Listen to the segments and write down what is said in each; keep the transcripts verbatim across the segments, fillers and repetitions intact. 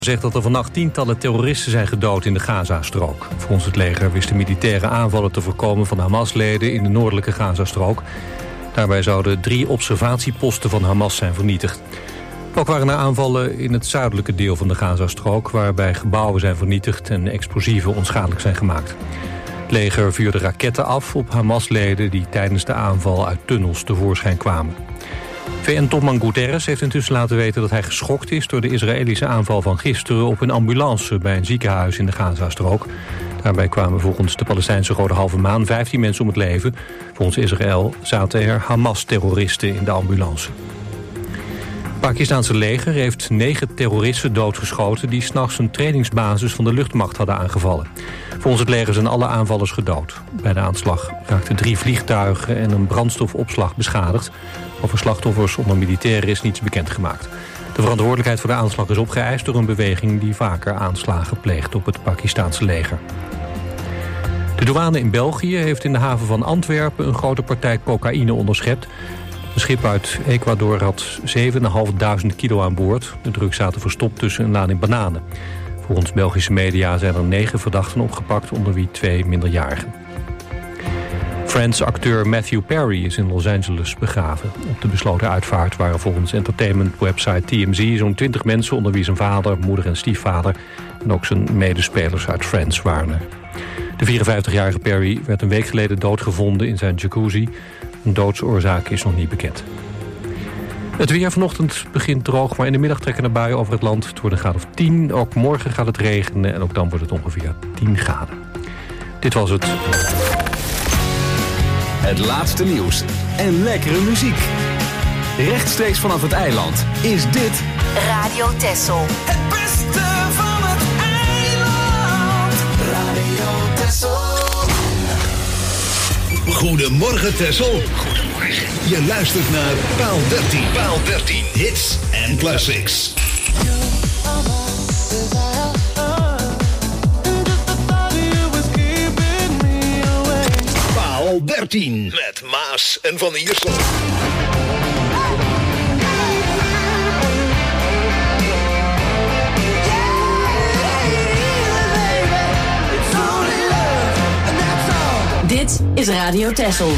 zegt dat er vannacht tientallen terroristen zijn gedood in de Gazastrook. Volgens het leger wisten militaire aanvallen te voorkomen van Hamas-leden in de noordelijke Gazastrook. Daarbij zouden drie observatieposten van Hamas zijn vernietigd. Ook waren er aanvallen in het zuidelijke deel van de Gazastrook, waarbij gebouwen zijn vernietigd en explosieven onschadelijk zijn gemaakt. Het leger vuurde raketten af op Hamas-leden die tijdens de aanval uit tunnels tevoorschijn kwamen. V N-topman Guterres heeft intussen laten weten dat hij geschokt is door de Israëlische aanval van gisteren op een ambulance bij een ziekenhuis in de Gazastrook. Daarbij kwamen volgens de Palestijnse Rode Halve Maan vijftien mensen om het leven. Volgens Israël zaten er Hamas-terroristen in de ambulance. Het Pakistanse leger heeft negen terroristen doodgeschoten die 's nachts een trainingsbasis van de luchtmacht hadden aangevallen. Volgens het leger zijn alle aanvallers gedood. Bij de aanslag raakten drie vliegtuigen en een brandstofopslag beschadigd. Over slachtoffers onder militairen is niets bekendgemaakt. De verantwoordelijkheid voor de aanslag is opgeëist door een beweging die vaker aanslagen pleegt op het Pakistanse leger. De douane in België heeft in de haven van Antwerpen een grote partij cocaïne onderschept. Een schip uit Ecuador had zevenduizend kilo aan boord. De drugs zaten verstopt tussen een lading bananen. Volgens Belgische media zijn er negen verdachten opgepakt, onder wie twee minderjarigen. Friends-acteur Matthew Perry is in Los Angeles begraven. Op de besloten uitvaart waren volgens entertainment-website T M Z zo'n twintig mensen, onder wie zijn vader, moeder en stiefvader. En ook zijn medespelers uit Friends waren er. De vierenvijftigjarige Perry werd een week geleden doodgevonden in zijn jacuzzi. Een doodsoorzaak is nog niet bekend. Het weer vanochtend begint droog, maar in de middag trekken er buien over het land. Het wordt een graad of tien. Ook morgen gaat het regenen en ook dan wordt het ongeveer tien graden. Dit was het. Het laatste nieuws en lekkere muziek. Rechtstreeks vanaf het eiland is dit Radio Texel. Het beste van het eiland. Radio Texel. Goedemorgen Texel. Goedemorgen. Je luistert naar Paal dertien. Paal dertien. Hits en classics. Paal dertien. Met Maas en Van Iersel. Dit is Radio Texel.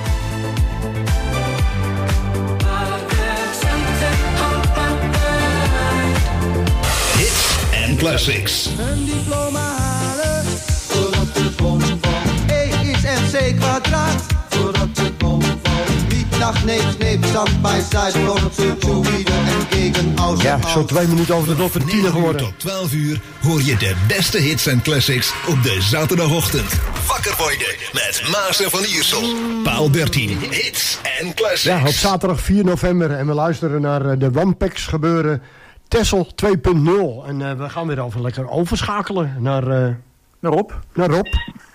Hits en classics. Een diploma halen, voordat de bom valt. E is M C kwadraat, voordat de bom valt. Niet dag, nee, nee, stand bij side, voordat ze toebieden en tegen aus. Ja, zo twee minuten over de dot voor tien geworden. Tot twaalf uur hoor je de beste hits en classics op de zaterdagochtend. Wakker worden met Maas en Van Iersel. Paal dertien. Hits en classics. Ja, op zaterdag vier november en we luisteren naar de Wampex gebeuren Texel twee punt nul. En uh, we gaan weer over lekker overschakelen naar, uh, naar Rob. Naar Rob.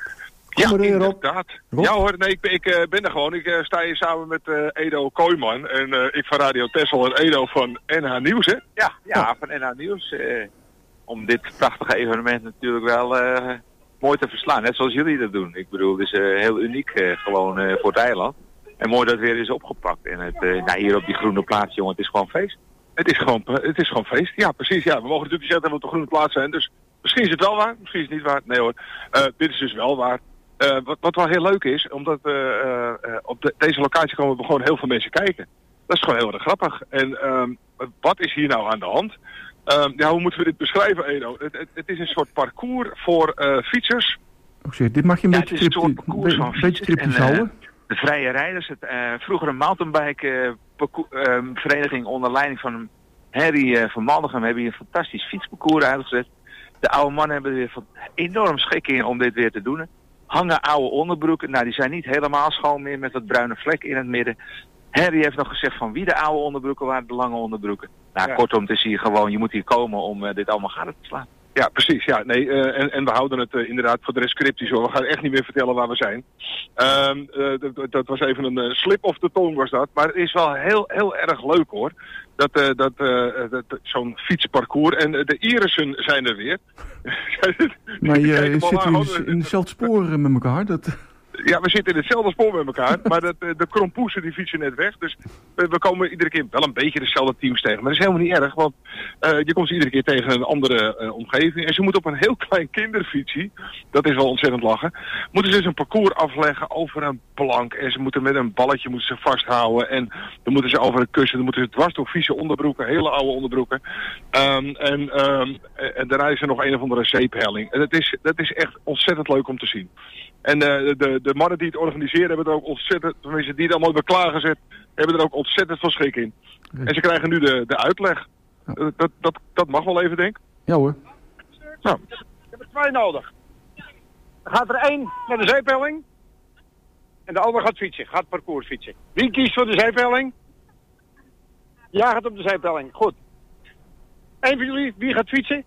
Kom ja, maar in, Rob. inderdaad. Rob. Ja hoor, nee, ik, ik uh, ben er gewoon. Ik uh, sta hier samen met uh, Edo Kooijman. En uh, ik van Radio Texel en Edo van N H Nieuws, hè? Ja, ja, van N H Nieuws. Uh, om dit prachtige evenement natuurlijk wel uh, mooi te verslaan. Net zoals jullie dat doen. Ik bedoel, het is uh, heel uniek uh, gewoon uh, voor het eiland. En mooi dat het weer is opgepakt. En het, uh, nou, hier op die groene plaats, jongen, het is gewoon feest. Het is gewoon, het is gewoon feest. Ja, precies. Ja, we mogen natuurlijk zeggen dat we op de groene plaats zijn. Dus misschien is het wel waar, misschien is het niet waar. Nee hoor, uh, dit is dus wel waar. Uh, wat, wat wel heel leuk is, omdat uh, uh, op de, deze locatie komen we gewoon heel veel mensen kijken. Dat is gewoon heel erg grappig. En um, wat is hier nou aan de hand? Um, ja, hoe moeten we dit beschrijven, Edo? Het, het, het is een soort parcours voor uh, fietsers. Oh, zeg, dit mag je een ja, beetje het is een soort tripti- parcours van be- beetje fietsers tripjes en, uh, houden. De Vrije Rijders, het, uh, vroeger een mountainbike uh, parcours, uh, vereniging onder leiding van Harry uh, van Maldegem hebben hier een fantastisch fietsparcours uitgezet. De oude mannen hebben er weer van enorm schik in om dit weer te doen. Hangen oude onderbroeken, nou die zijn niet helemaal schoon meer met wat bruine vlekken in het midden. Harry heeft nog gezegd van wie de oude onderbroeken waren, de lange onderbroeken. Nou ja. Kortom, het is hier gewoon, je moet hier komen om uh, dit allemaal gade te slaan. Ja, precies. Ja, nee, uh, en, en we houden het uh, inderdaad voor de rest cryptisch hoor. We gaan echt niet meer vertellen waar we zijn. Um, uh, d- dat was even een uh, slip of the tongue was dat. Maar het is wel heel, heel erg leuk hoor. Dat, uh, dat, uh, dat, dat zo'n fietsparcours. En uh, de Irissen zijn er weer. Maar je zit in, in dezelfde sporen met elkaar. Dat... Ja, we zitten in hetzelfde spoor met elkaar, maar dat, de krompoesen die fietsen net weg. Dus we, we komen iedere keer wel een beetje dezelfde teams tegen. Maar dat is helemaal niet erg, want uh, je komt ze iedere keer tegen een andere uh, omgeving. En ze moeten op een heel klein kinderfietsje, dat is wel ontzettend lachen, moeten ze dus een parcours afleggen over een plank. En ze moeten met een balletje moeten ze vasthouden. En dan moeten ze over een kussen, dan moeten ze dwars door vieze onderbroeken, hele oude onderbroeken. Um, en, um, en daarna is er nog een of andere zeephelling. En dat is, dat is echt ontzettend leuk om te zien. En uh, de, de mannen die het organiseren hebben er ook ontzettend, tenminste die het allemaal hebben klaargezet, hebben er ook ontzettend veel schik in. Okay. En ze krijgen nu de, de uitleg. Ja. Dat, dat, dat mag wel even, denk ik. Ja hoor. Nou. Ik heb er twee nodig. Dan gaat er één naar de zeephelling. En de ander gaat fietsen, gaat parcours fietsen. Wie kiest voor de zeephelling? Jij gaat op de zeephelling, goed. Eén van jullie, wie gaat fietsen?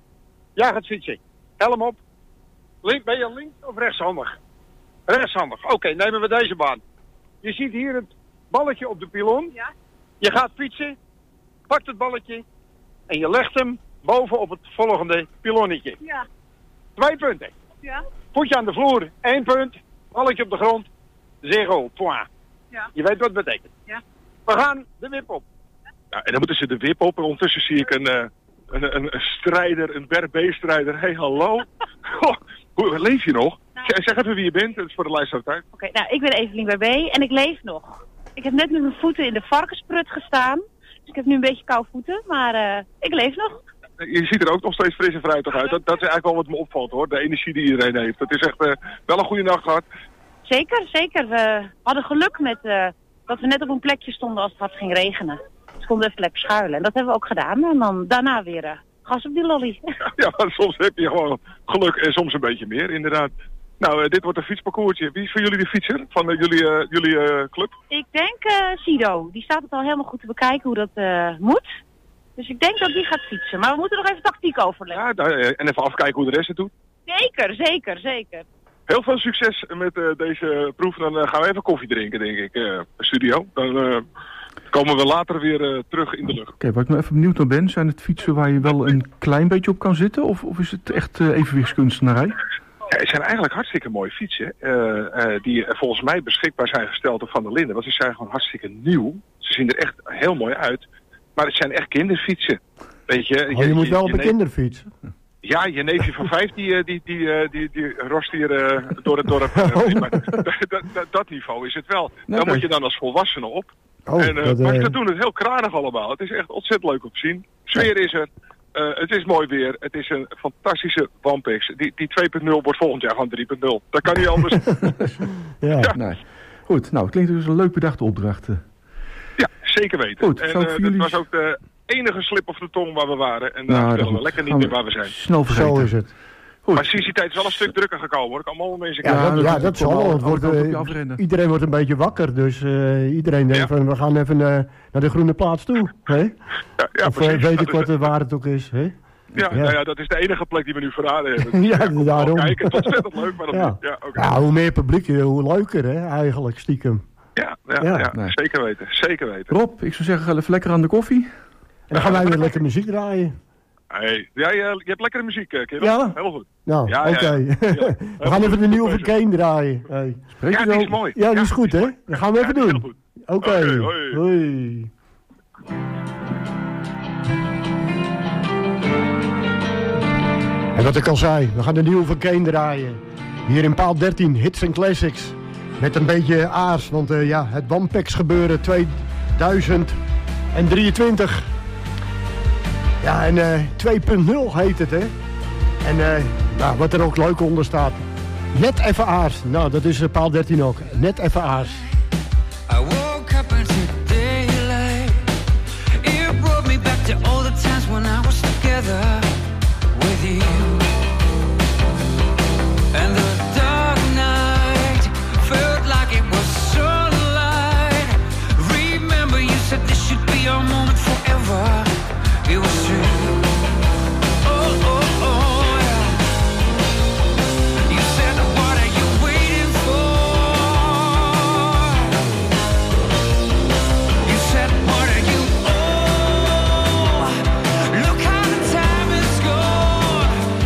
Jij gaat fietsen. Helm op. Link, ben je links of rechtshandig? Rechtshandig. Oké, okay, nemen we deze baan. Je ziet hier het balletje op de pilon. Ja. Je gaat fietsen, pakt het balletje en je legt hem boven op het volgende pilonnetje. Ja. Twee punten. Ja. Voetje aan de vloer, één punt. Balletje op de grond, zero, point. Ja. Je weet wat het betekent. Ja. We gaan de wip op. Ja, en dan moeten ze de wip op en ondertussen zie ik een, uh, een, een, een strijder, een berg-B-strijder. Hé, hey, hallo. Goh, hoe, leef je nog? Nou, zeg even wie je bent, dat is voor de luisteraar tijd. Oké, okay, nou, ik ben Evelien bij B en ik leef nog. Ik heb net met mijn voeten in de varkensprut gestaan. Dus ik heb nu een beetje koude voeten, maar uh, ik leef nog. Je ziet er ook nog steeds fris en fruitig uit. Dat, dat is eigenlijk wel wat me opvalt, hoor. De energie die iedereen heeft. Het is echt uh, wel een goede nacht gehad. Zeker, zeker. We hadden geluk met uh, dat we net op een plekje stonden als het hard ging regenen. Dus we konden even lekker schuilen. En dat hebben we ook gedaan. En dan daarna weer uh, gas op die lolly. Ja, maar soms heb je gewoon geluk en soms een beetje meer, inderdaad. Nou, uh, dit wordt een fietsparcoursje. Wie is voor jullie de fietser van uh, jullie, uh, jullie uh, club? Ik denk uh, Sido. Die staat het al helemaal goed te bekijken hoe dat uh, moet. Dus ik denk dat die gaat fietsen. Maar we moeten nog even tactiek overleggen. Ja, nou, en even afkijken hoe de rest het doet. Zeker, zeker, zeker. Heel veel succes met uh, deze proef. Dan uh, gaan we even koffie drinken, denk ik, uh, studio. Dan uh, komen we later weer uh, terug in de lucht. Oké, okay, waar ik nou even benieuwd naar ben, zijn het fietsen waar je wel een klein beetje op kan zitten? Of, of is het echt uh, evenwichtskunstenarij? Ja, het zijn eigenlijk hartstikke mooie fietsen. Uh, uh, die volgens mij beschikbaar zijn gesteld door Van der Linden. Want ze zijn gewoon hartstikke nieuw. Ze zien er echt heel mooi uit. Maar het zijn echt kinderfietsen. Weet je, oh, je, je moet wel je op een neef... kinderfiets. Ja, je neefje van vijf die, die, die, die, die, die rost hier uh, door het dorp. Uh, maar dat, dat, dat niveau is het wel. Nee, dan moet je dan als volwassene op. Oh, en, uh, dat, maar uh... ze doen het heel kranig allemaal. Het is echt ontzettend leuk om te zien. Sfeer is er. Uh, het is mooi weer. Het is een fantastische Wampex. Die, die twee punt nul wordt volgend jaar gewoon drie punt nul. Dat kan niet anders. ja, ja. Nee. Goed, nou, het klinkt dus een leuk bedachte opdracht. Ja, zeker weten. Goed, en uh, jullie... dat was ook de enige slip of de tong waar we waren. En daar nou, vertellen we lekker niet meer waar we zijn. Snel vergeten. Zo is het. Goed. Maar sinds die tijd is wel een stuk drukker gekomen, hoor. Ik kan allemaal mensen ja, dat, ja, dat zal wel. Het wordt, uh, iedereen wordt een beetje wakker, dus uh, iedereen denkt ja. van, we gaan even uh, naar de groene plaats toe. Hè? Ja, ja, of uh, weet ik wat, uh, waar het ook is. Hè? Ja, ja. Nou ja, dat is de enige plek die we nu verraden hebben. Dus, ja, ja, daarom. Kijken, het is ontzettend leuk, maar dat ja. niet. Ja, okay. ja, hoe meer publiek, hoe leuker, hè, eigenlijk, stiekem. Ja, ja, ja, ja nee. zeker weten, zeker weten. Rob, ik zou zeggen, ga even lekker aan de koffie. En dan gaan wij weer lekker muziek draaien. Hey, ja, je, je hebt lekkere muziek, kerel. Ja? Heel goed. Nou, ja, oké. Okay. Ja, ja. We gaan even de nieuwe van Kane draaien. Hey. Ja, die is mooi. Ja, die is goed, hè? Dat gaan we even ja, doen. Oké. Okay. Okay, hoi. hoi. En wat ik al zei, we gaan de nieuwe van Kane draaien. Hier in paal dertien, hits en classics. Met een beetje aars, want uh, ja, het Wampex gebeuren tweeduizend drieëntwintig. Ja, en uh, twee punt nul heet het, hè. En uh, nou, wat er ook leuk onder staat. Net even aars. Nou, dat is uh, paal dertien ook. Net even aars. I woke up into daylight. It brought me back to all the times when I was together with you. And the dark night felt like it was sunlight. Remember you said this should be our moment forever. It was true. Oh, oh, oh, yeah. You said, what are you waiting for? You said, what are you, oh, look how the time has gone.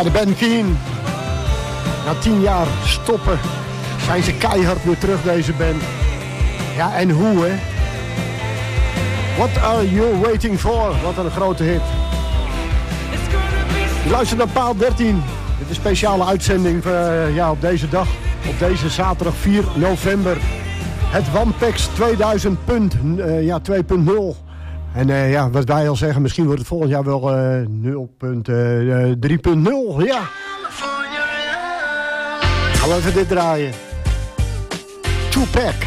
de Ben Keen. Na tien jaar stoppen zijn ze keihard weer terug, deze band. Ja, en hoe, hè? What are you waiting for? Wat een grote hit. Je luistert naar Paal dertien. Dit is een speciale uitzending uh, ja, op deze dag. Op deze zaterdag vier november. Het Wampex tweeduizend punt, uh, ja, twee punt nul. En uh, ja, wat wij al zeggen, misschien wordt het volgend jaar wel uh, nul punt drie punt nul. Ja. Gaan we even dit draaien. Tupac.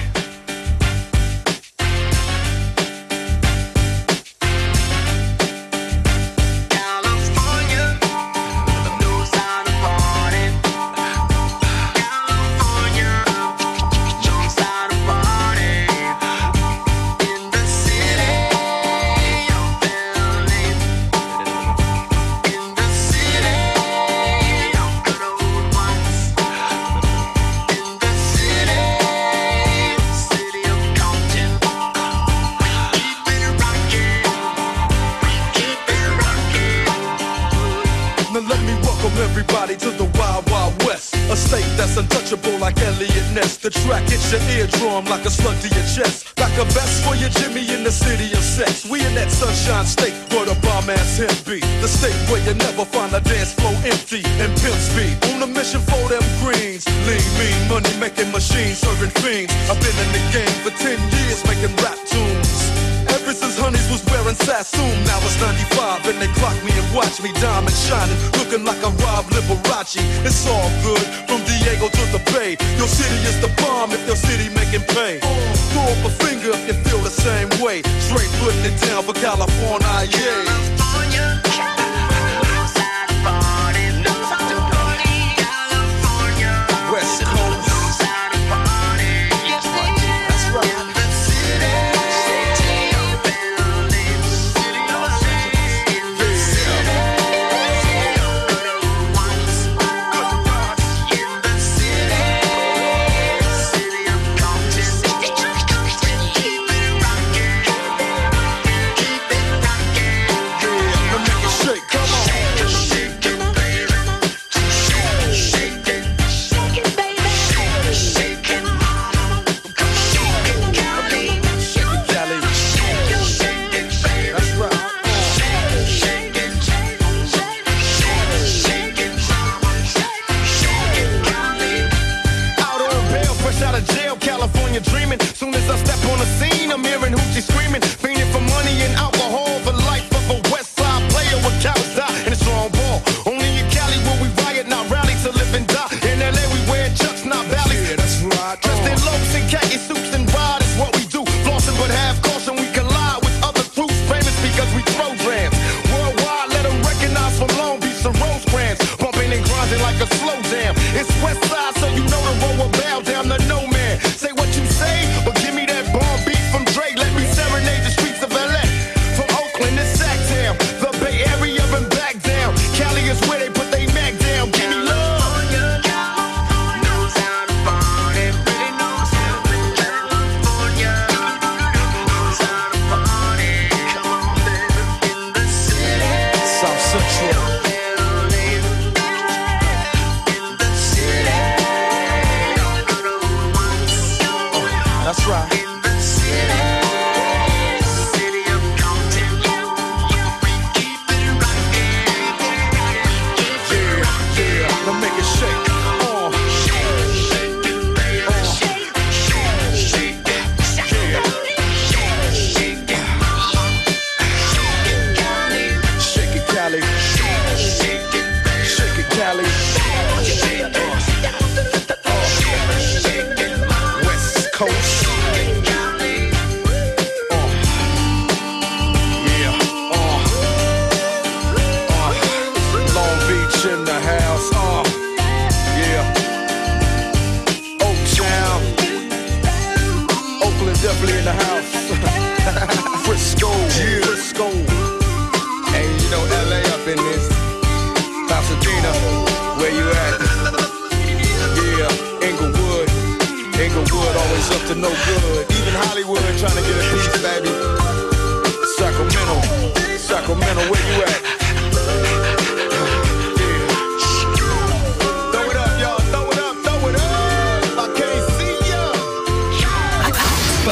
The track hits your eardrum like a slug to your chest. Like a vest for your Jimmy in the city of sex. We in that sunshine state where the bomb ass him be. The state where you never find a dance floor empty and pimp speed. On a mission for them greens. Lean, mean, money making machines, serving fiends. I've been in the game for ten years making rap tunes. Ever since Honeys was wearing Sassoon, now it's ninety-five and they clock me and watch me diamond shining, looking like a Rob Liberace. It's all good from Diego to the Bay. Your city is the bomb if your city making pay. Throw up a finger if you feel the same way. Straight putting it down for California, yeah.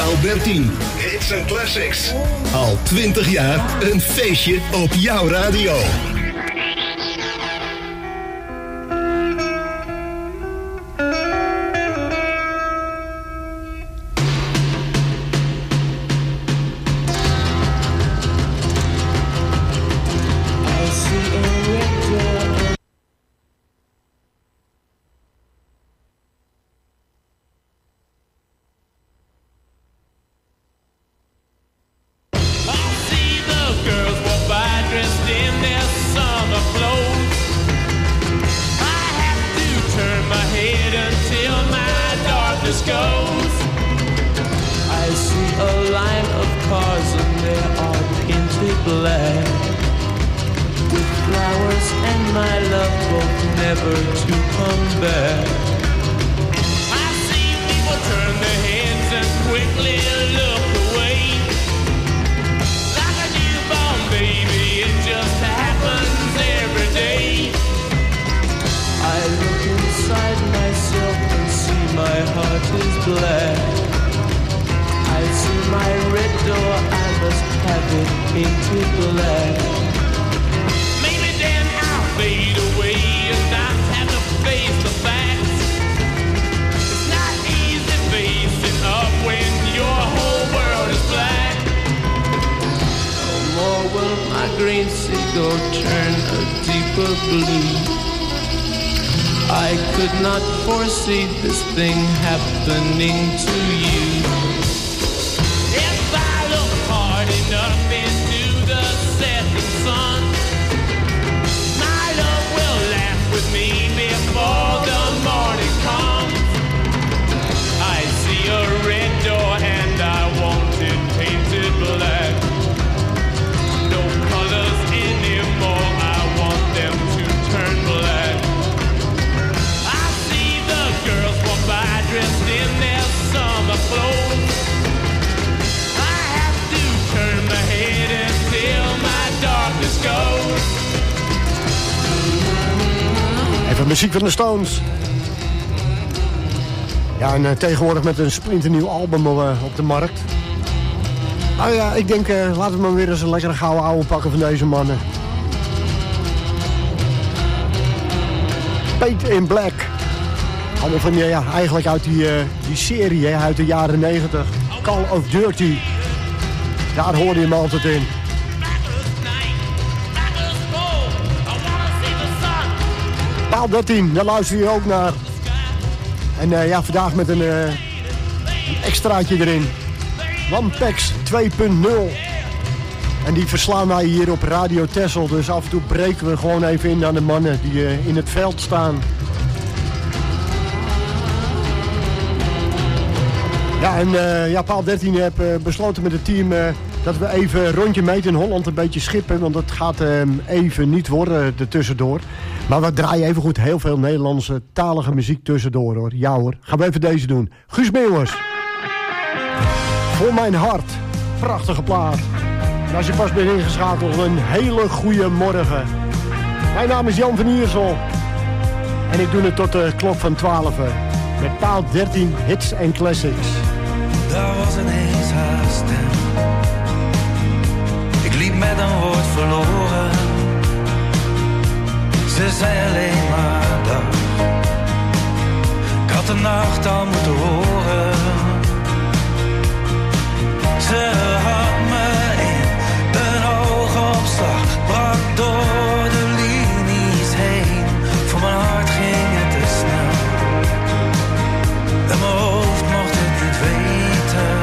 Paal dertien. Hits en classics. Al twintig jaar een feestje op jouw radio. Muziek van de Stones. Ja, en uh, tegenwoordig met een splinternieuw album uh, op de markt. Nou ja, ik denk, uh, laten we maar weer eens een lekkere gouden ouwe pakken van deze mannen. Paint in Black. Allemaal van, ja, eigenlijk uit die, uh, die serie, hè, uit de jaren negentig. Call of Duty. Daar hoorde je hem altijd in. Paal dertien, daar luister je ook naar. En uh, ja, vandaag met een, uh, een extraatje erin. Wampex twee punt nul. En die verslaan wij hier op Radio Texel. Dus af en toe breken we gewoon even in aan de mannen die uh, in het veld staan. Ja, en uh, ja, Paal dertien heb uh, besloten met het team uh, dat we even een rondje meten in Holland een beetje schippen. Want het gaat uh, even niet worden er tussendoor. Maar we draaien even goed heel veel Nederlandse talige muziek tussendoor, hoor. Ja hoor, gaan we even deze doen. Guus Meeuwers. Voor mijn hart. Prachtige plaat. En als je pas bent ingeschakeld, een hele goede morgen. Mijn naam is Jan van Iersel. En ik doe het tot de klok van twaalf. Met Paal dertien hits en classics. Daar was ineens haar stem. Ik liep met een woord verloren. Ze zei alleen maar dag. Ik had de nacht al moeten horen. Ze had me in een oogopslag. Brak door de linies heen. Voor mijn hart ging het te snel. En mijn hoofd mocht het niet weten.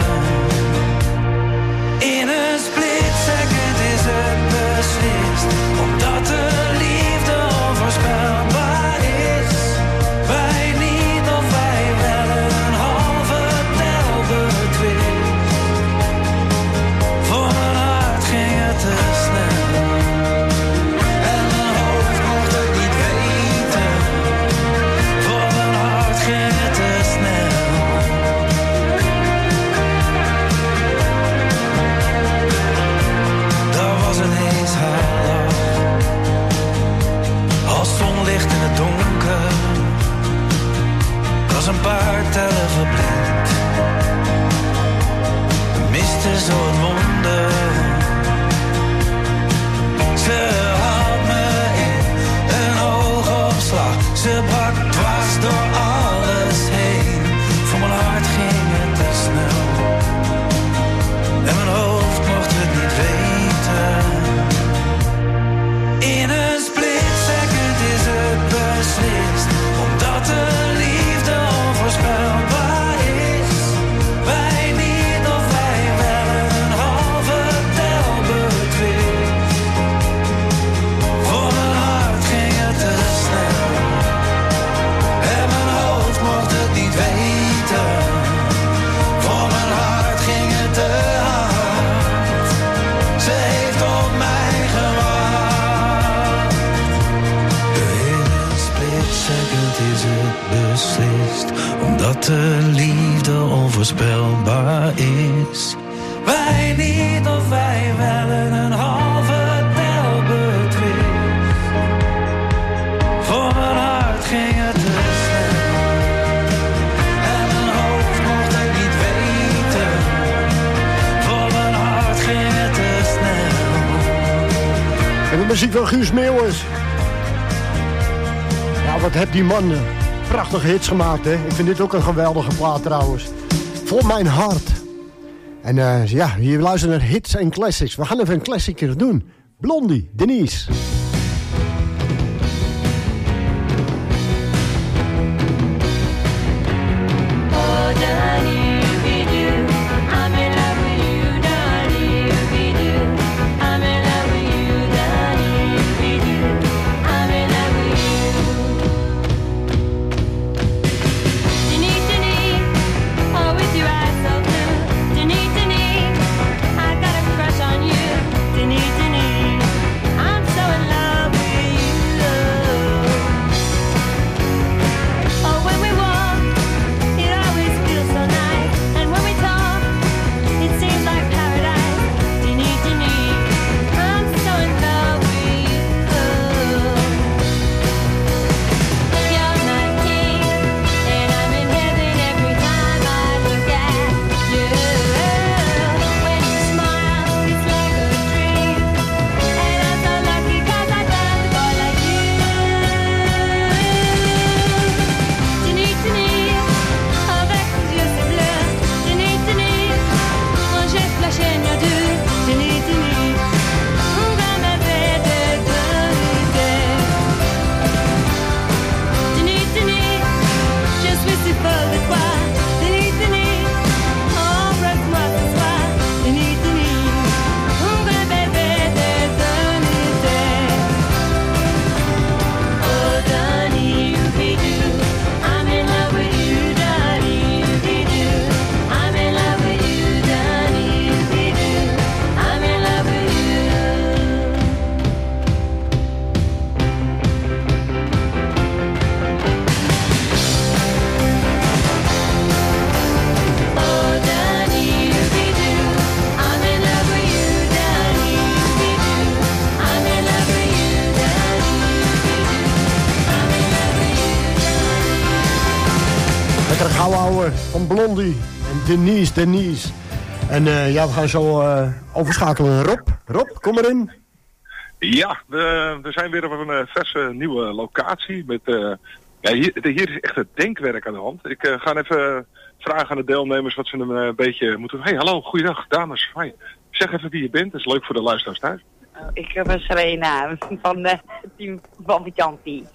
In een split second is het beslist. Omdat de liefde onvoorspelbaar is. Wij niet of wij wel een halve tel betwist. Voor mijn hart ging het te snel. En mijn hoofd mocht het niet weten. Voor mijn hart ging het te snel. Daar was ineens haar lach. Als zonlicht in het donker. Ik was een paar tellen verblind. mist is zo het wonder. Ze houdt me in een oogopslag. Ze brak dwars door alles heen. Voor mijn hart ging het te snel. En mijn hoofd mocht het niet weten. In een split second is het beslist. Omdat de liefde onvoorspelbaar is. Wij niet of wij wel een halve tel betwist. Voor mijn hart ging het te snel. En mijn hoofd mocht het niet weten. Voor mijn hart ging het te hard. Ze heeft op mij gewacht. In een split second is het beslist. Omdat de liefde onvoorspelbaar is. Wij niet of wij wel een halve tel betwist. Voor mijn hart ging het te snel. En mijn hoofd mocht het niet weten. Voor mijn hart ging het te snel. En de muziek van Guus Meeuwis. Ja, wat heeft die man uh, prachtige hits gemaakt, hè? Ik vind dit ook een geweldige plaat trouwens. Voor mijn hart. En uh, ja, je luistert naar hits en classics. We gaan even een klassieker doen. Blondie, Denise. Van Blondie en Denise, Denise. En uh, ja, we gaan zo uh, overschakelen naar Rob. Rob, kom erin. Ja, we, we zijn weer op een uh, verse nieuwe locatie. Met, uh, ja, hier, hier is echt het denkwerk aan de hand. Ik uh, ga even vragen aan de deelnemers wat ze een uh, beetje moeten... Hey, hallo, goeiedag, dames. Hi. Zeg even wie je bent, dat is leuk voor de luisteraars thuis. Uh, ik ben Serena van het team van Vitanti.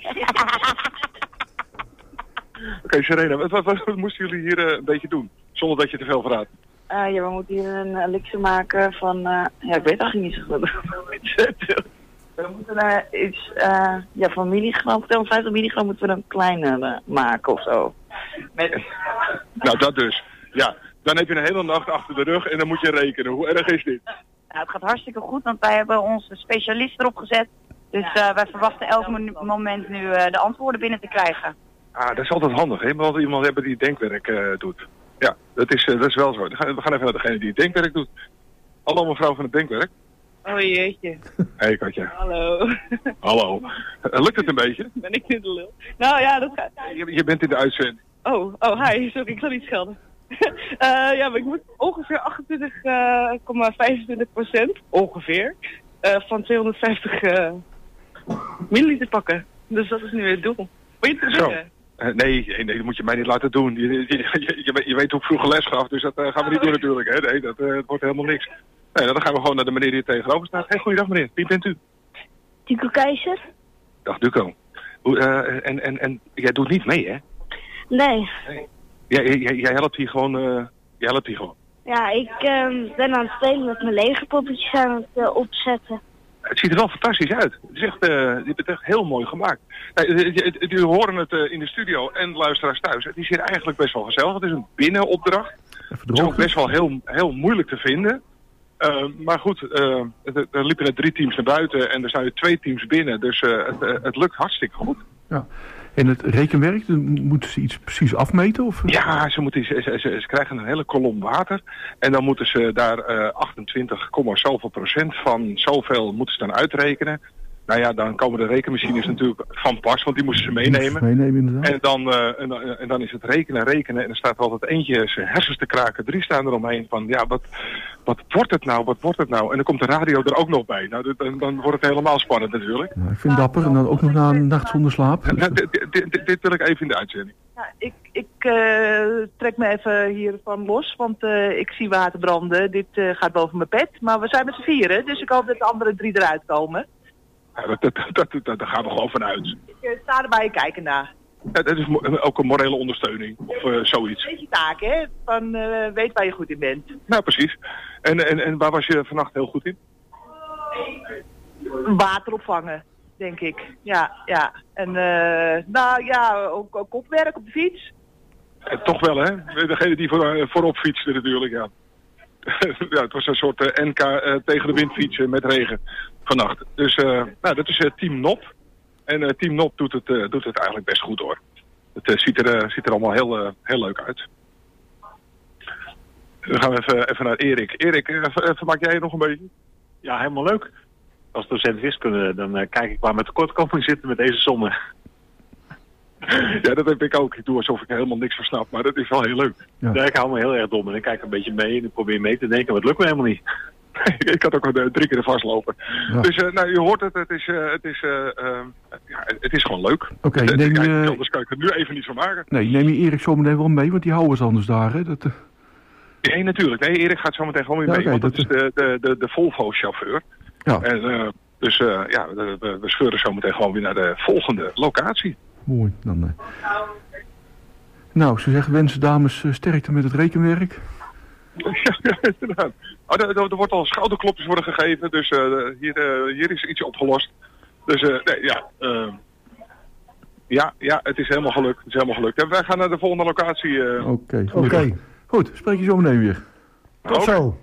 Oké, okay, Serena, wat, wat, wat, wat moesten jullie hier uh, een beetje doen? Zonder dat je te veel verraadt. Uh, ja, we moeten hier een elixir maken van... Uh, ja, ik weet eigenlijk niet zo goed. We moeten uh, iets... Uh, ja, van milligram, vijftig milligram moeten we een kleine uh, maken of zo. Met... Nou, dat dus. Ja, dan heb je een hele nacht achter de rug en dan moet je rekenen. Hoe erg is dit? Nou, het gaat hartstikke goed, want wij hebben onze specialist erop gezet. Dus uh, wij verwachten elk moment nu uh, de antwoorden binnen te krijgen. Ah, dat is altijd handig, hè? Want iemand hebben die denkwerk uh, doet. Ja, dat is, uh, dat is wel zo. We gaan even naar degene die het denkwerk doet. Hallo mevrouw van het denkwerk. Oh jeetje. Hé hey, Katja. Hallo. Hallo. Uh, lukt het een beetje? Ben ik nu de lul? Nou ja, dat gaat. Je, je bent in de uitzending. Oh, oh hi. Sorry, ik zal niet schelden. Uh, ja, maar ik moet ongeveer achtentwintig komma vijfentwintig procent, ongeveer, uh, van tweehonderdvijftig uh, milliliter pakken. Dus dat is nu het doel. Wil je het proberen? Uh, nee, nee, nee, dat moet je mij niet laten doen. Je, je, je, je, je weet hoe ik vroeger les gaf, dus dat uh, gaan we niet doen natuurlijk. Hè? Nee, dat, uh, dat wordt helemaal niks. Nee, dan gaan we gewoon naar de meneer die hier tegenover staat. Hey, goeiedag meneer, wie bent u? Duco Keizer. Dag Duco. Hoe, uh, en, en, en jij doet niet mee, hè? Nee. nee. Jij, jij, jij helpt hier gewoon, uh, jij helpt hier gewoon. Ja, ik uh, ben aan het spelen met mijn legerpoppetjes aan het uh, opzetten. Het ziet er wel fantastisch uit. Het is echt, uh, je hebt het echt heel mooi gemaakt. Jullie horen het uh, in de studio en luisteraars thuis. Het is hier eigenlijk best wel gezellig. Het is een binnenopdracht. Het is ook best wel heel, heel moeilijk te vinden. Uh, maar goed, uh, er, er liepen er drie teams naar buiten en er zijn er twee teams binnen. Dus uh, het, uh, het lukt hartstikke goed. Ja. En het rekenwerk, moeten ze iets precies afmeten? Of? Ja, ze, moeten, ze, ze, ze, ze krijgen een hele kolom water. En dan moeten ze daar uh, achtentwintig, zoveel procent van zoveel moeten ze dan uitrekenen. Nou ja, dan komen de rekenmachines natuurlijk van pas, want die moesten ze meenemen. meenemen inderdaad. En, dan, uh, en, uh, en dan is het rekenen, rekenen. En dan staat er altijd eentje zijn hersens te kraken. Drie staan eromheen van, ja, wat, wat wordt het nou, wat wordt het nou? En dan komt de radio er ook nog bij. Nou, dan, dan wordt het helemaal spannend natuurlijk. Nou, ik vind het dapper. En dan ook nog na een nacht zonder slaap. Dus nou, dit, dit, dit, dit wil ik even in de uitzending. Ja, ik ik uh, trek me even hiervan los, want uh, ik zie water branden. Dit uh, gaat boven mijn pet. Maar we zijn met z'n vieren, dus ik hoop dat de andere drie eruit komen. Ja, dat, dat, dat, dat, daar gaan we gewoon vanuit. Ik uh, sta erbij en kijken naar. Ja, dat is ook een morele ondersteuning, of uh, zoiets. Een beetje taak, hè? Van uh, weet waar je goed in bent. Nou, precies. En, en, en waar was je vannacht heel goed in? Water opvangen, denk ik. Ja, ja. En uh, nou ja, ook, ook opwerk op de fiets. Eh, toch wel, hè? Degene die voor, uh, voorop fietste natuurlijk, ja. Ja, het was een soort uh, N K uh, tegen de wind fietsen met regen vannacht. Dus uh, nou, dat is uh, Team Nop. En uh, Team Nop doet het, uh, doet het eigenlijk best goed hoor. Het uh, ziet, er, uh, ziet er allemaal heel, uh, heel leuk uit. Dan gaan we even, even naar Erik. Erik, uh, vermaak jij je nog een beetje? Ja, helemaal leuk. Als docent wiskunde, dan uh, kijk ik waar mijn tekortkoming zit met deze sommen. Ja, dat heb ik ook. Ik doe alsof ik helemaal niks versnap, maar dat is wel heel leuk. Ja, ja ik hou me heel erg dom en ik kijk een beetje mee en ik probeer mee te denken, maar het lukt me helemaal niet. Ik had ook al uh, drie keer vastlopen. Ja. Dus uh, nou, je hoort het, het is, uh, het is, uh, uh, ja, het is gewoon leuk. Oké, okay, neem je... Uh, anders kan ik het nu even niet van maken. Nee, neem je Erik zo meteen wel mee, want die houden ze anders daar, hè? Dat, uh... Nee, natuurlijk. Nee, Erik gaat zo meteen gewoon weer ja, mee, okay, want dat, dat is de, de, de, de Volvo-chauffeur. Ja. En, uh, dus uh, ja, we, we scheuren zo meteen gewoon weer naar de volgende locatie. Mooi. Dan, uh... Nou, ze zeggen wensen dames uh, sterkte met het rekenwerk. Ja, ja, inderdaad. Oh, er, er wordt al schouderklopjes worden gegeven, dus uh, hier, uh, hier is iets opgelost. Dus uh, nee, ja, uh, ja, ja, het is helemaal gelukt. Het is helemaal gelukt. En wij gaan naar de volgende locatie. Uh... Oké, okay, goed. Okay. Goed, spreek je zo meteen weer. Tot okay. zo.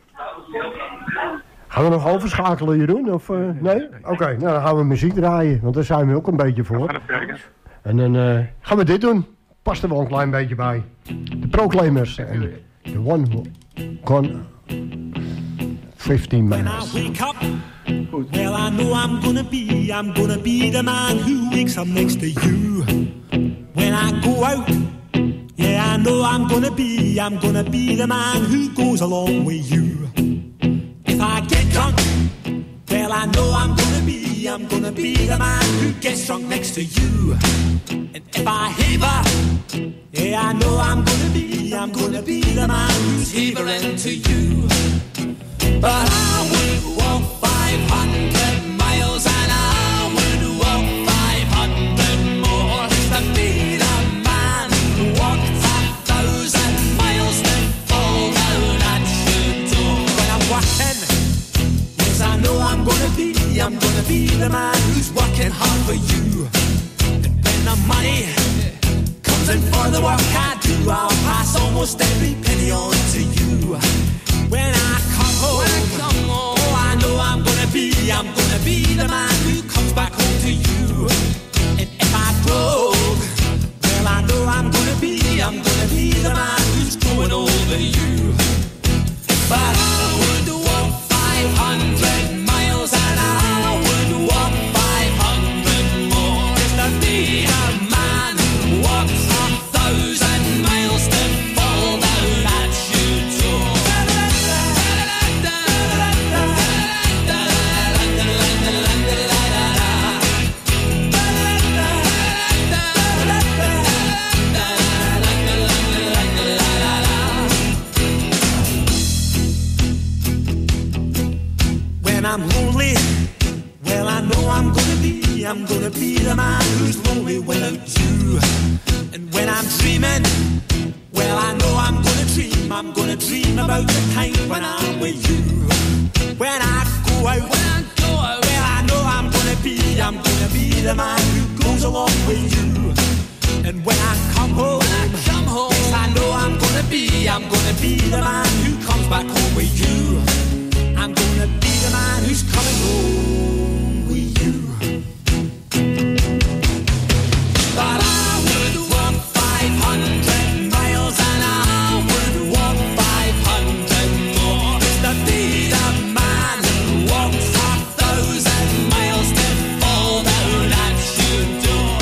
Gaan we nog overschakelen, Jeroen? Of, uh, nee? Oké, okay, nou dan gaan we muziek draaien, want daar zijn we ook een beetje voor. En dan uh, gaan we dit doen. Past er wel een klein beetje bij. De Proclaimers en The One Who Gone fifteen minutes. When I wake up, well I know I'm gonna be, I'm gonna be the man who wakes up next to you. When I go out, yeah I know I'm gonna be, I'm gonna be the man who goes along with you. If I get drunk, well I know I'm gonna be, I'm gonna be the man who gets drunk next to you. And if I haver, yeah I know I'm gonna be, I'm gonna be the man who's havering to you. But I would walk five hundred miles and I would walk five hundred more just to be the man who walked a thousand miles to fall down at your door. When I'm walking, yes I know I'm gonna be, I'm gonna be the man who's working hard for you. And when the money comes in for the work I do, I'll pass almost every penny on to you. When I come home, when I come home, oh I know I'm gonna be, I'm gonna be the man who comes back home to you. And if I broke, well I know I'm gonna be, I'm gonna be the man who's growing over you. But I would walk five hundred miles and I would walk five hundred more just to be the man who walks a thousand miles to fall down. I'm lonely, well I know I'm gonna be, I'm gonna be the man who's lonely without you. And when I'm dreaming, well I know I'm gonna dream, I'm gonna dream about the time when I'm with you. When I go out, when I go out, well I know I'm gonna be, I'm gonna be the man who goes along with you. And when I come home, when I come home, yes I know I'm gonna be, I'm gonna be the man who comes back home with you. I'm gonna be the man who's coming home with you. But I would walk five hundred miles and I would walk five hundred more to be the man who walks a thousand miles to fall down at your door.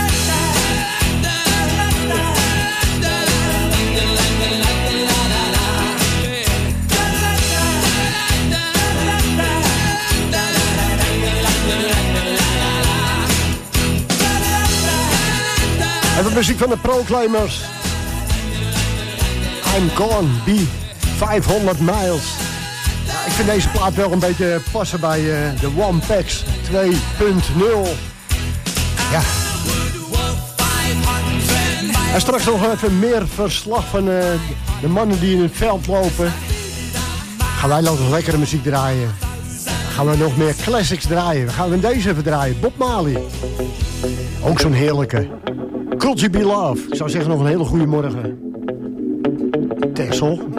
En de muziek van de Proclaimers. I'm gonna be vijfhonderd miles. Ja, ik vind deze plaat wel een beetje passen bij uh, de One Packs twee punt nul. Ja. En straks nog even meer verslag van uh, de mannen die in het veld lopen. Gaan wij nog lekkere muziek draaien. Gaan we nog meer classics draaien. We gaan we deze even draaien. Bob Marley. Ook zo'n heerlijke. Could You Be Love. Ik zou zeggen nog een hele goede morgen. Texel.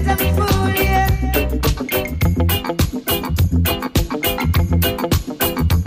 Don't let them fool you.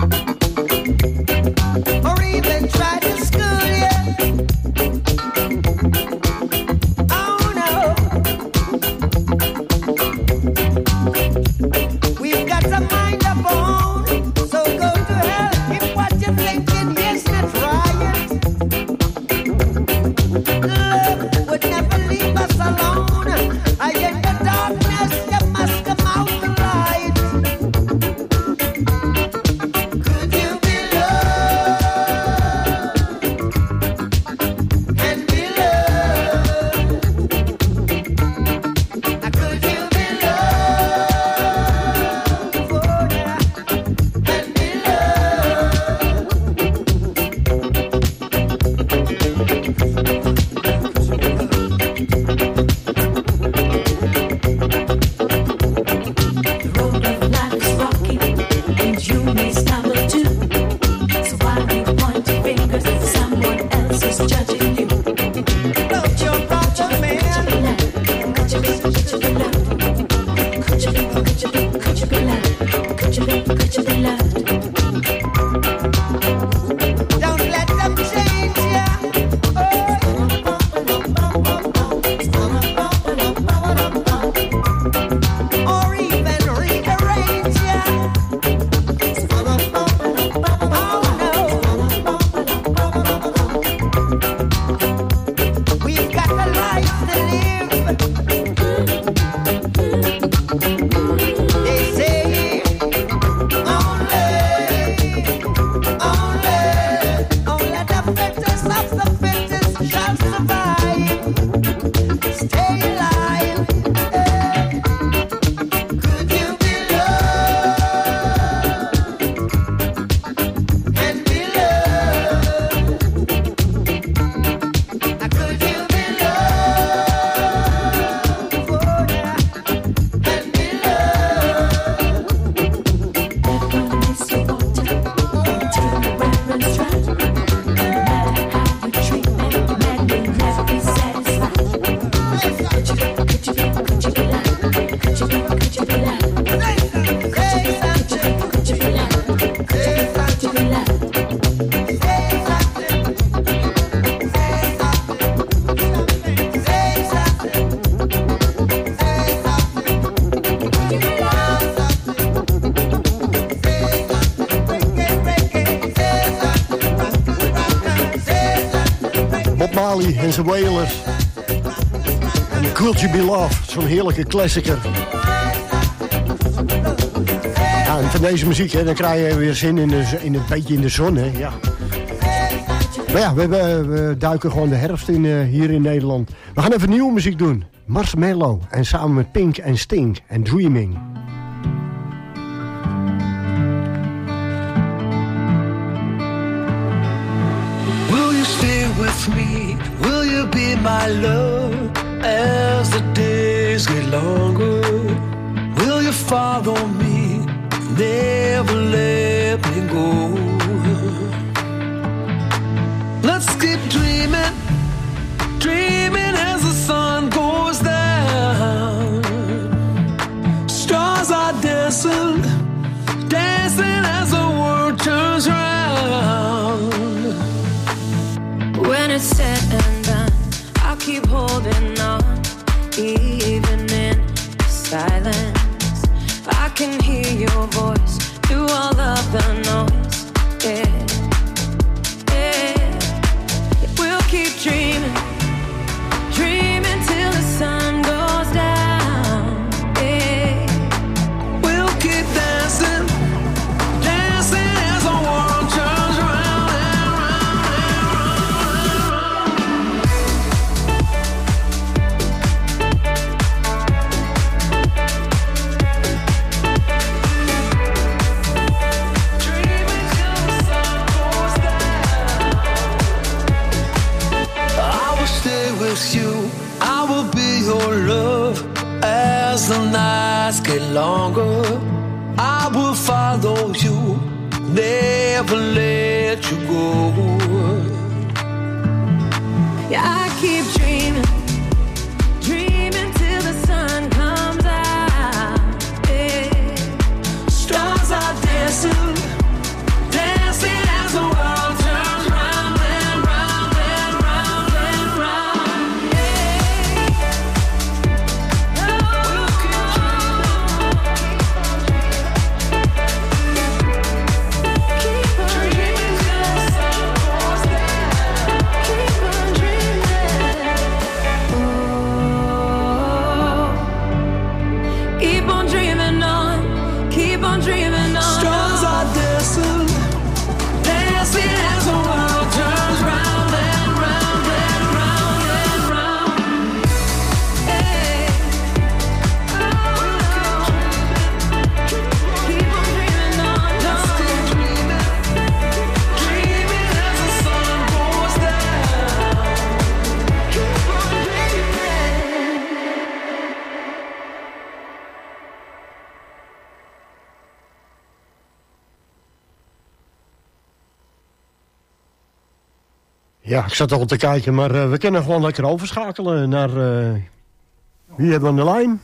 Ali en zijn Wailers. En Could You Be Loved, zo'n heerlijke klassieker. Ja, en van deze muziek, hè, dan krijg je weer zin in, de, in een beetje in de zon, hè, ja. Maar ja, we, we, we duiken gewoon de herfst in uh, hier in Nederland. We gaan even nieuwe muziek doen. Marshmello en samen met Pink en Sting en Dreaming. Will you stay with me? Will you be my love as the days get longer? Will you follow me? Never let me go. Let's keep dreaming, dreaming as the sun goes down. Stars are dancing, dancing as the world turns round. When it's said and done, I'll keep holding on, even in silence. I can hear your voice through all of the noise, yeah. Keep dreaming, dreaming till the sun goes down, yeah. We'll keep dancing, dancing as the world turns round and round and dreaming till the sun goes down. I will stay with you, I will be your love as the nights get longer. I will follow you, never let you go. Yeah, I keep dreaming, dreaming till the sun comes out, yeah. Stars are dancing, dancing as the world turns round and round and round and round, yeah. We'll keep dreaming, keep on dreaming till the sun goes down. Keep on dreaming, oh. Keep on dreaming on, keep on dreaming on. Stars are dancing, dancing as the world turns round and round and round and round. Hey, keep on dreaming on, just keep dreaming, dreaming as the sun goes down. Keep on dreaming. Ja, ik zat al te kijken, maar uh, we kunnen gewoon lekker overschakelen naar... Uh, wie hebben we aan de lijn?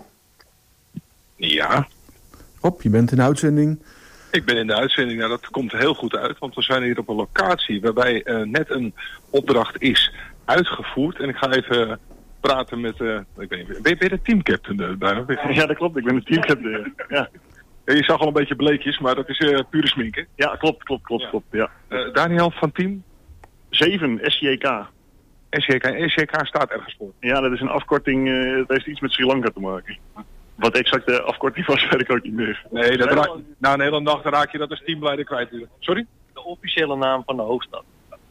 Ja, Op, je bent in de uitzending. ik ben in de uitzending. Nou, dat komt heel goed uit, want we zijn hier op een locatie waarbij uh, net een opdracht is uitgevoerd. En ik ga even praten met... Uh, ik weet niet, ben, je, ben je de teamcaptain uh, bijna? Ja, dat klopt. Ik ben de teamcaptain. Ja. Ja, je zag al een beetje bleekjes, maar dat is uh, pure sminken. Ja, klopt, klopt, klopt, Ja. klopt. Ja. Uh, Daniel van team? zeven, S J K. S J K. S J K staat ergens voor. Ja, dat is een afkorting. Uh, het heeft iets met Sri Lanka te maken. Wat exact de afkorting was, weet ik ook niet meer. Nee, dat raak, na een hele nacht raak je dat als teamleider kwijt. Sorry? De officiële naam van de hoofdstad.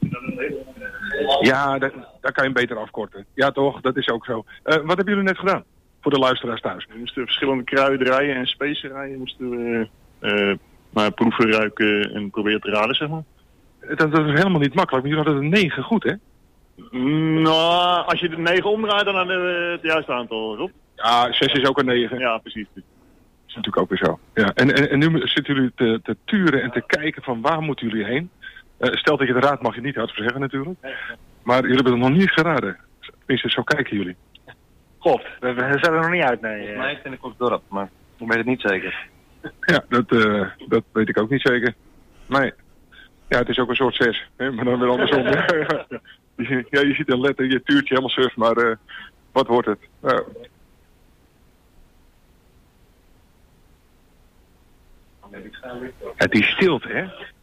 Ja, dat, daar kan je hem beter afkorten. Ja toch, dat is ook zo. Uh, wat hebben jullie net gedaan? Voor de luisteraars thuis. We moesten verschillende kruiderijen en specerijen moesten we uh, maar proeven, ruiken en proberen te raden, zeg maar. Dat, dat is helemaal niet makkelijk, maar jullie hadden een negen goed, hè? Nou, als je de negen omdraait, dan hadden we het juiste aantal, Rob. Ja, zes is ook een negen. Ja, precies. Dat is natuurlijk ook weer zo. Ja, en, en, en nu zitten jullie te, te turen en te kijken van waar moeten jullie heen. Uh, stel dat je het raadt, mag je niet hard voor zeggen natuurlijk. Maar jullie hebben het nog niet geraden. Tenminste, zo kijken jullie. Klopt, we, we zijn er nog niet uit, nee. Volgens mij vind ik ook dorp, maar ik weet het niet zeker. Ja, dat, uh, dat weet ik ook niet zeker. Nee. Ja, het is ook een soort zes, hè? Maar dan weer andersom. Ja, je ziet een letter, je tuurt je helemaal suf, maar uh, wat wordt het? Uh, Het is stilte, hè?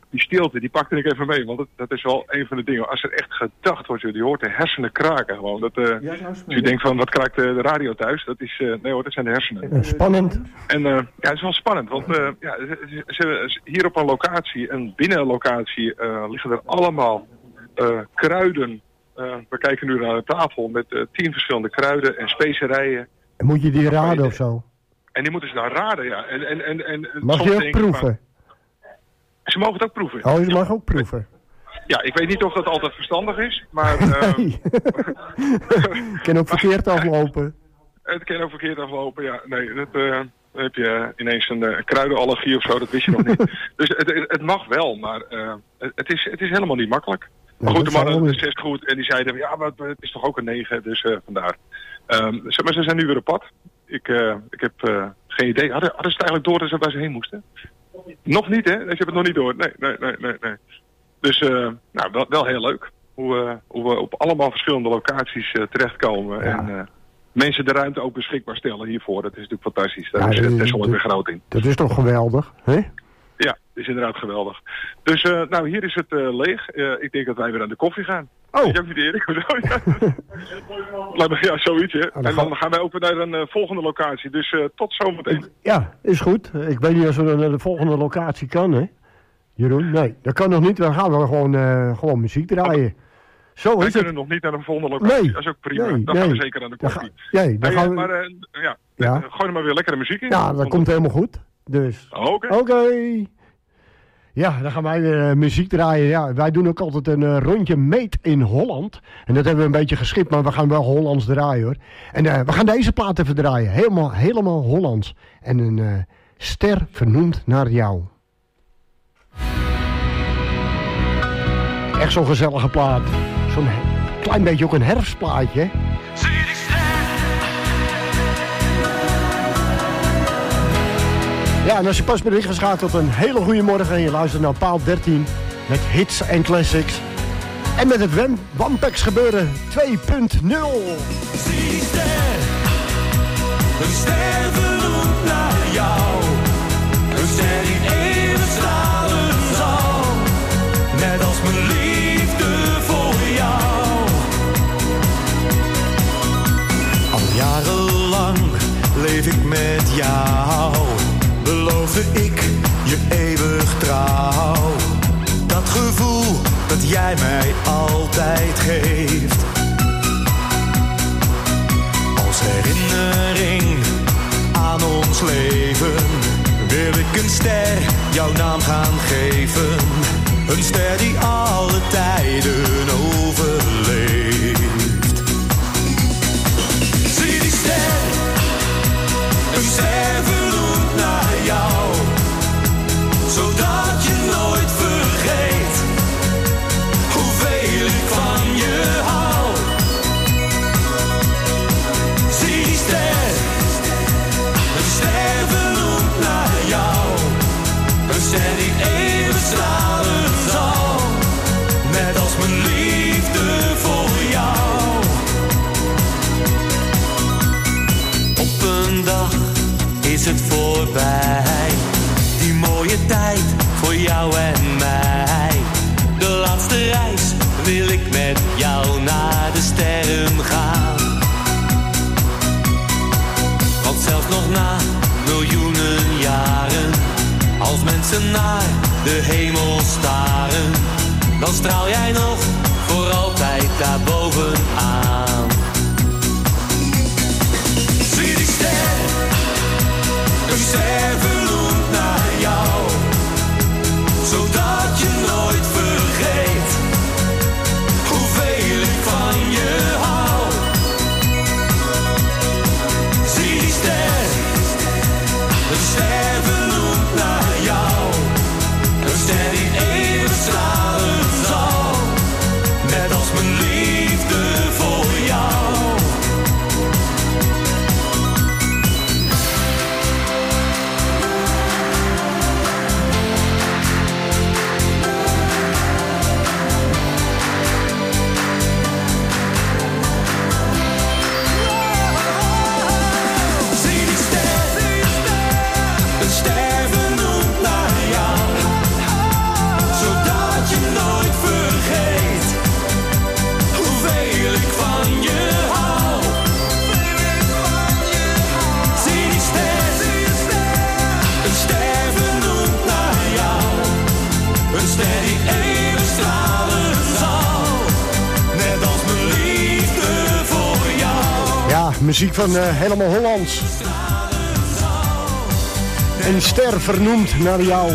die stilte, die pakte ik even mee. Want dat, dat is wel een van de dingen. Als er echt gedacht wordt, joh, die hoort de hersenen kraken gewoon. Dat, uh, ja, als je denkt van, wat kraakt de, de radio thuis? Dat is, uh, nee hoor, dat zijn de hersenen. Spannend. En uh, ja, het is wel spannend. Want uh, ja, ze, ze, hier op een locatie, een binnenlocatie, uh, liggen er allemaal uh, kruiden. Uh, we kijken nu naar de tafel met uh, tien verschillende kruiden en specerijen. En moet je die raden of zo? En die moeten ze dan raden, ja. En, en, en, en, mag je ook proeven? Van, ze mogen het ook proeven. Oh, ze mag ook proeven. Ja, ik weet niet of dat altijd verstandig is, maar... Uh, nee. Het kan ook verkeerd aflopen. Het kan ook verkeerd aflopen, ja. Nee, dat, uh, dan heb je ineens een, een kruidenallergie of zo, dat wist je nog niet. Dus het, het, het mag wel, maar uh, het, is, het is helemaal niet makkelijk. Maar goed, de mannen is zes goed en die zeiden, ja, maar het is toch ook een negen, dus uh, vandaar. Um, maar ze zijn nu weer op pad. Ik, uh, ik heb uh, geen idee. Hadden, hadden ze het eigenlijk door dat ze waar ze heen moesten? Nog niet, hè? Nee, ze hebben het nog niet door. Nee, nee, nee, nee. nee. Dus, uh, nou, wel, wel heel leuk. Hoe, uh, hoe we op allemaal verschillende locaties uh, terechtkomen. Ja. En uh, mensen de ruimte ook beschikbaar stellen hiervoor. Dat is natuurlijk fantastisch. Daar ja, is Texel weer groot in. Dat is toch geweldig, hè? Ja, dat is inderdaad geweldig. Dus, uh, nou, hier is het uh, leeg. Uh, ik denk dat wij weer aan de koffie gaan. Oh. Ik heb niet Erik of zo. Ja. Ja, zoiets, hè. En dan gaan wij ook weer naar een uh, volgende locatie. Dus uh, tot zometeen. Ja, is goed. Ik weet niet of we naar de volgende locatie kan, hè? Jeroen? Nee, dat kan nog niet. Dan gaan we gewoon, uh, gewoon muziek draaien. Oh. Zo wij is kunnen het. nog niet naar de volgende locatie. Nee. Dat is ook prima. Nee, dan nee. gaan we zeker aan de koffie. Ja, nee, dan hey, gaan we... Maar uh, ja, ja. Uh, gooi er maar weer lekkere muziek in. Ja, dat komt helemaal goed. Dus. Oké. Oké. Okay. Ja, dan gaan wij weer uh, muziek draaien. Ja, wij doen ook altijd een uh, rondje meet in Holland. En dat hebben we een beetje geschikt, maar we gaan wel Hollands draaien, hoor. En uh, we gaan deze plaat even draaien. Helemaal, helemaal Hollands. En een uh, ster vernoemd naar jou. Echt zo'n gezellige plaat. Zo'n klein beetje ook een herfstplaatje. Ja, en als je pas bent ingeschakeld, een hele goede morgen en je luistert naar Paal dertien met hits en classics. En met het Wampex gebeuren twee punt nul. Zie die ster, een ster vernoemd naar jou. Een ster die eeuwig stralen zal, net als mijn liefde voor jou. Al jarenlang leef ik met jou. Beloofde ik je eeuwig trouw. Dat gevoel dat jij mij altijd geeft. Als herinnering aan ons leven wil ik een ster jouw naam gaan geven. Een ster die alle tijden overleeft. Zie die ster, een ster vernoemd naar jou, zodat je nooit vergeet hoeveel ik van je hou. Zie die ster, een ster vernoemd naar jou, een ster die eeuwig stralen zal, net als mijn liefde voor jou. Op een dag is het voorbij, die mooie tijd voor jou en mij. De laatste reis wil ik met jou naar de sterren gaan. Want zelfs nog na miljoenen jaren, als mensen naar de hemel staren, dan straal jij nog voor altijd daarboven aan. Zie die ster, een ster vernoemd naar jou, zodat je nooit vergeet hoeveel ik van je hou. Zie die ster, een ster vernoemd naar jou, een ster die eeuwig stralen zal, net als mijn liefde voor jou. Zie die ster, muziek van uh, Helemaal Hollands. Een ster vernoemd naar jou.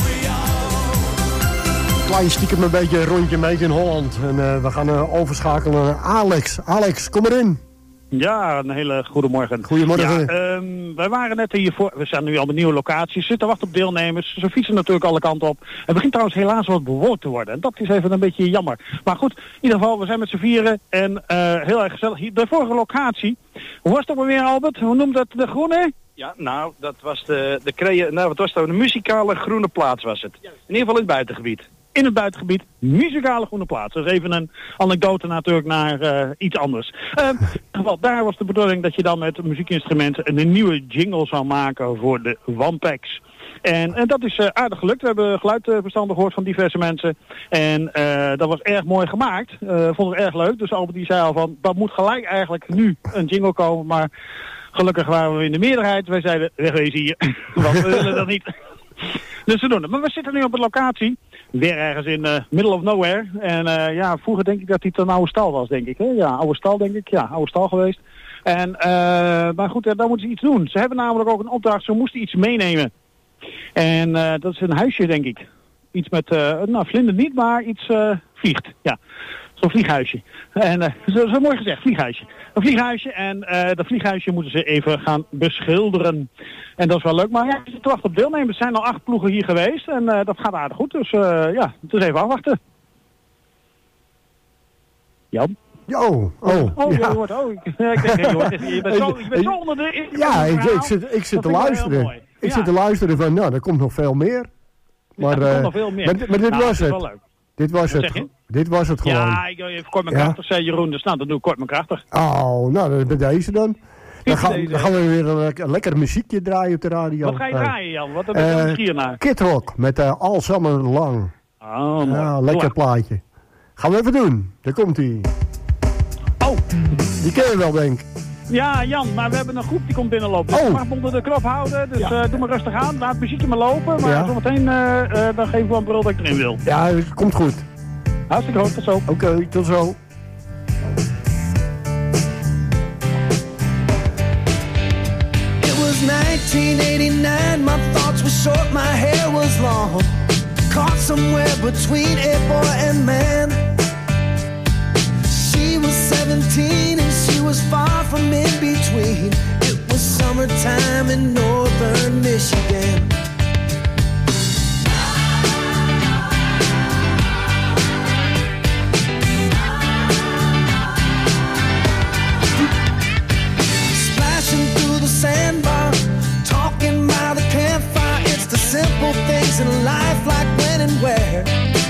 Klein stiekem een beetje een rondje mee in Holland. En uh, we gaan uh, overschakelen naar Alex. Alex, kom erin. Ja, een hele goede morgen. Goedemorgen. Ja, um, wij waren net hiervoor, we staan nu al op een nieuwe locatie, zitten wachten op deelnemers. Ze fietsen natuurlijk alle kanten op. Het begint trouwens helaas wat bewolkt te worden. En dat is even een beetje jammer. Maar goed, in ieder geval, we zijn met z'n vieren en uh, heel erg gezellig. De vorige locatie, hoe was het ook alweer, Albert? Hoe noemt dat de groene? Ja, nou, dat was de, de, crea- nou, wat was dat? De muzikale groene plaats was het. In ieder geval in het buitengebied. In het buitengebied, muzikale groene plaats. Dat is even een anekdote natuurlijk naar uh, iets anders. Uh, wel, daar was de bedoeling dat je dan met muziekinstrumenten een nieuwe jingle zou maken voor de Wampex. En, en dat is uh, aardig gelukt. We hebben geluidverstanden gehoord van diverse mensen. En uh, dat was erg mooi gemaakt. Uh, vond ik erg leuk. Dus Albert die zei al van, dat moet gelijk eigenlijk nu een jingle komen. Maar gelukkig waren we in de meerderheid. Wij zeiden, wegwezen hier. Want we willen dat niet. Dus we doen het. Maar we zitten nu op een locatie. Weer ergens in uh, middle of nowhere. En uh, ja, vroeger denk ik dat dit een oude stal was, denk ik. Hè? Ja, oude stal, denk ik. Ja, oude stal geweest. En, uh, maar goed, uh, daar moeten ze iets doen. Ze hebben namelijk ook een opdracht. Ze moesten iets meenemen. En uh, dat is een huisje, denk ik. Iets met, uh, nou, vlinder niet, maar iets uh, vliegt. Ja, zo'n vlieghuisje. En uh, zo, zo mooi gezegd, vlieghuisje. Een vlieghuisje en uh, dat vlieghuisje moeten ze even gaan beschilderen. En dat is wel leuk, maar ja, je zit te wachten op deelnemers. Er zijn al acht ploegen hier geweest en uh, dat gaat aardig goed. Dus uh, ja, dus even afwachten. Jan? Oh, oh. Oh, ja. je hoort, oh, ik, ja, ik denk, je, hoort, je, bent zo, je bent zo onder de... Ja, ik, ik zit, ik zit te luisteren. Ik ja. zit te luisteren van, nou, er komt nog veel meer. Maar, ja, er komt uh, nog veel meer. Maar, maar dit nou, was het. Wel leuk. Dit was Wat het. Dit was het gewoon. Ja, ik even kort maar krachtig, ja? zei Jeroen. Dus nou, dan doe ik kort maar krachtig. Oh, nou, bij deze dan. Dan, ga, dan gaan we weer een, een lekker muziekje draaien op de radio. Wat ga je draaien, Jan? Wat heb je uh, hier naar? Kid Rock met uh, All Summer Long. Oh, mooi. Ja, lekker Hola. plaatje. Gaan we even doen. Daar komt hij. Oh. Die ken je wel, denk ik. Ja, Jan, maar we hebben een groep die komt binnenlopen. Dus oh. je mag onder de knop houden, dus ja. uh, doe maar rustig aan. Laat het muziekje maar lopen, maar ja. zometeen uh, uh, dan geef ik wel een brul dat ik erin wil. Ja, komt goed. Hartstikke goed, tot zo. Oké, okay, tot zo. It was nineteen eighty-nine, my thoughts were short, my hair was long. Caught somewhere between a boy and man. She was seventeen and she was far from in between. It was summertime in northern Michigan. Splashing through the sandbar, talking by the campfire. It's the simple things in life, like when and where.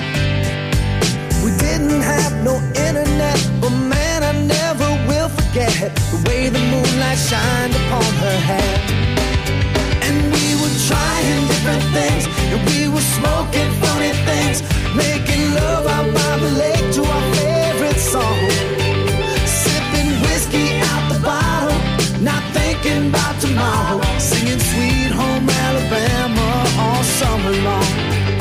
We didn't have no internet, but man, I never will forget the way the moonlight shined upon her hair. And we were trying different things, and we were smoking funny things, making love out by the lake to our favorite song. Sipping whiskey out the bottle, not thinking about tomorrow, singing Sweet Home Alabama all summer long.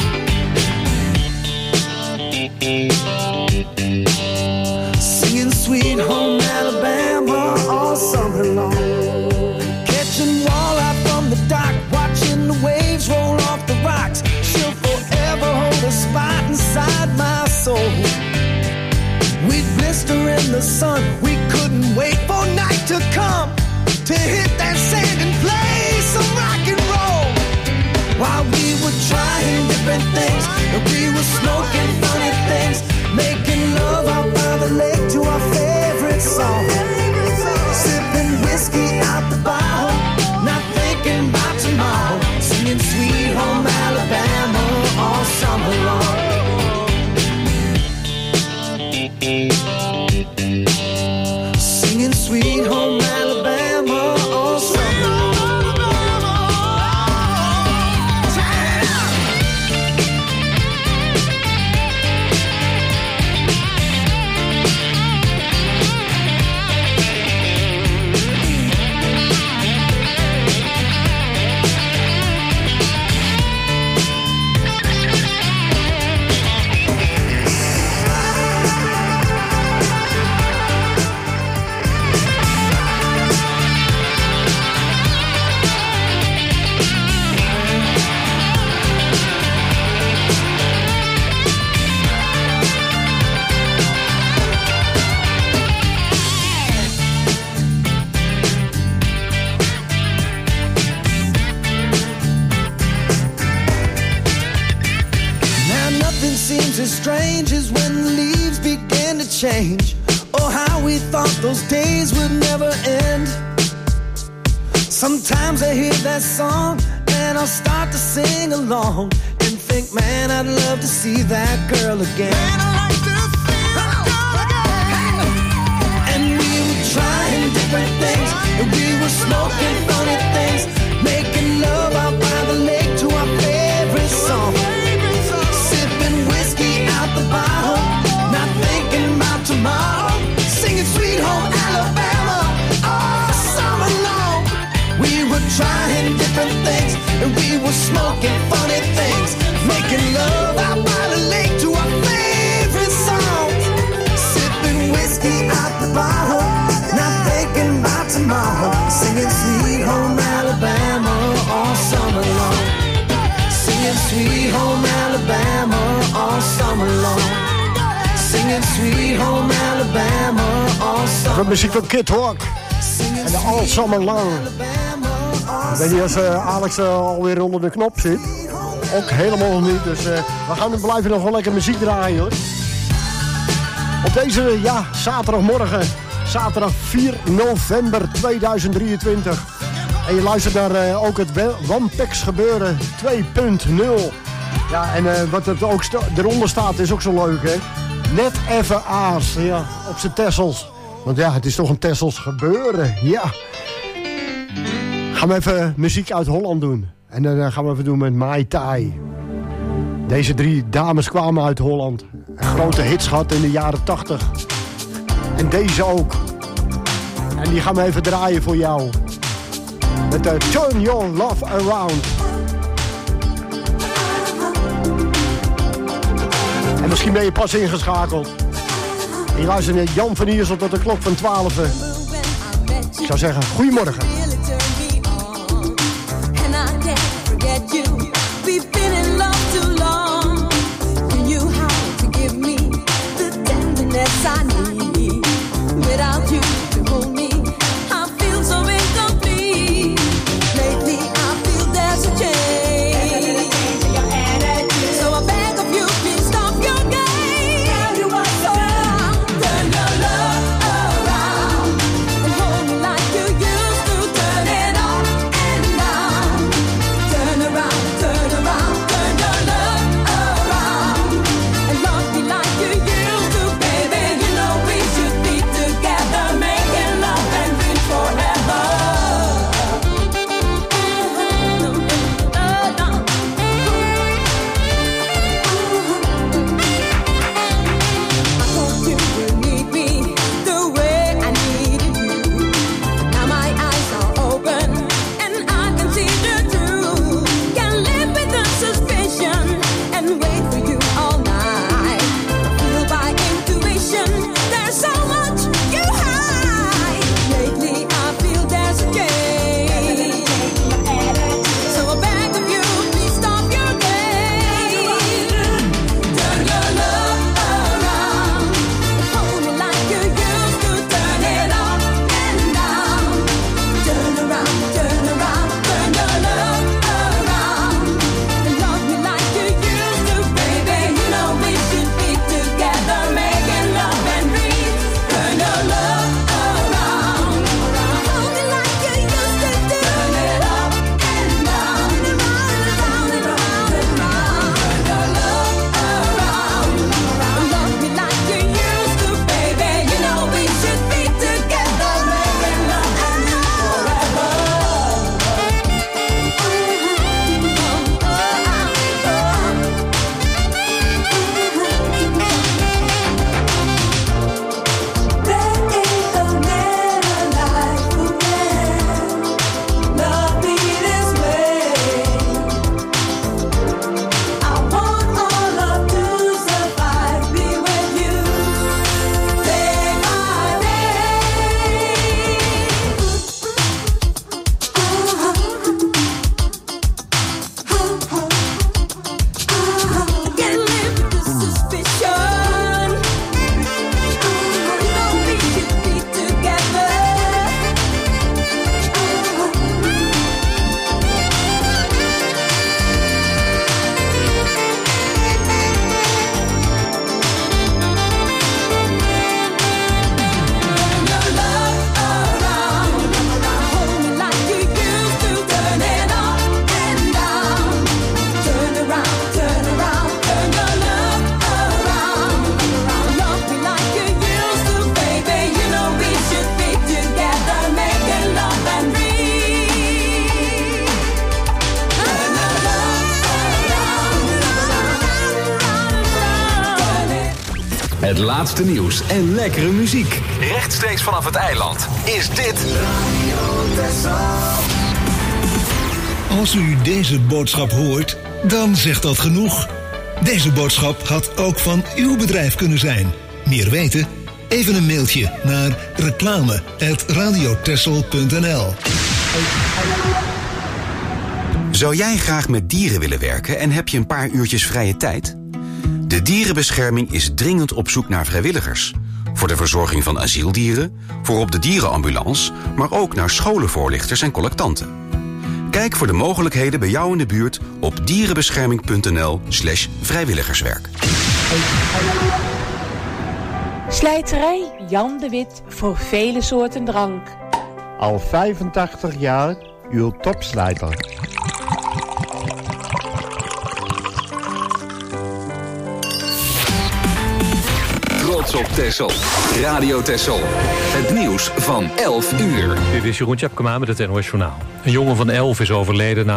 Singing Sweet Home Alabama all summer long. Catching walleye from the dock, watching the waves roll off the rocks. She'll forever hold a spot inside my soul. We'd blister in the sun, we couldn't wait for night to come to hit that sand and play some rock and roll. While we were trying different things, and we were smoking funny things, making love out by the lake to our favorite song. Sipping whiskey out the bottle, not thinking about tomorrow, singing Sweet Home Alabama all summer long. strange is when the leaves begin to change. Oh, how we thought those days would never end. Sometimes I hear that song and I'll start to sing along and think, man, I'd love to see that girl again. Man, I'd like to see that girl again. And we were trying different things, and we were smoking funny things, making love out by the lake to our favorite song. Sipping whiskey out the bottle, not thinking about tomorrow. Singing Sweet Home Alabama all summer long. We were trying different things, and we were smoking funny things, making love out by the lake to our favorite songs. Sipping whiskey out the bottle, not thinking about tomorrow. Singing Sweet Home Alabama all summer long. Singing Sweet Home Alabama all summer long. Singing Sweet Home Alabama all summer long. De muziek van Kid Rock en de All Summer Long. Ik weet niet of uh, Alex uh, alweer onder de knop zit. Ook helemaal nog niet, dus uh, we gaan blijven nog wel lekker muziek draaien, hoor. Op deze, ja, zaterdagmorgen, zaterdag vier november tweeduizend drieëntwintig. En je luistert naar uh, ook het Wampex gebeuren twee punt nul. Ja, en uh, wat er ook eronder staat is ook zo leuk, hè. Net even aas, ja, op zijn Tessels. Want ja, het is toch een Tessels gebeuren, ja. Gaan we even muziek uit Holland doen. En dan uh, gaan we even doen met Mai Tai. Deze drie dames kwamen uit Holland. En grote hits gehad in de jaren tachtig. En deze ook. En die gaan we even draaien voor jou. Met de Turn Your Love Around. En misschien ben je pas ingeschakeld. En je luistert naar Jan van Iersel tot de klok van twaalf. Ik zou zeggen, goedemorgen. We've been in love too long. You knew how to give me the tenderness I need. Without you to hold me, I feel so incomplete. Lately I feel there's a change. So I beg of you, please stop your game. Tell you what's around. Turn your love around and hold me like you used to. Het laatste nieuws en lekkere muziek. Rechtstreeks vanaf het eiland is dit... Als u deze boodschap hoort, dan zegt dat genoeg. Deze boodschap had ook van uw bedrijf kunnen zijn. Meer weten? Even een mailtje naar reclame apenstaartje radiotessel punt n l. Zou jij graag met dieren willen werken en heb je een paar uurtjes vrije tijd? De dierenbescherming is dringend op zoek naar vrijwilligers. Voor de verzorging van asieldieren, voor op de dierenambulance, maar ook naar scholenvoorlichters en collectanten. Kijk voor de mogelijkheden bij jou in de buurt op dierenbescherming punt n l slash vrijwilligerswerk. Slijterij Jan de Wit voor vele soorten drank. Al vijfentachtig jaar uw topslijter. Trots op Texel. Radio Texel. Het nieuws van elf uur. Dit is Jeroen Tjepkema met het N O S Journaal. Een jongen van elf is overleden na